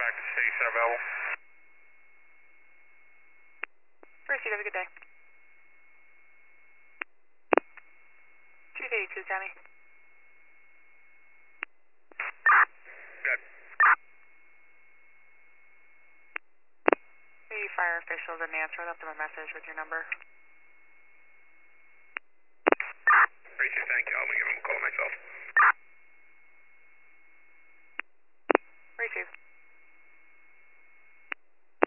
back to City Center available. Proceed, have a good day. 282, Tammy. Good. The fire officials in Nance left them a message with your number.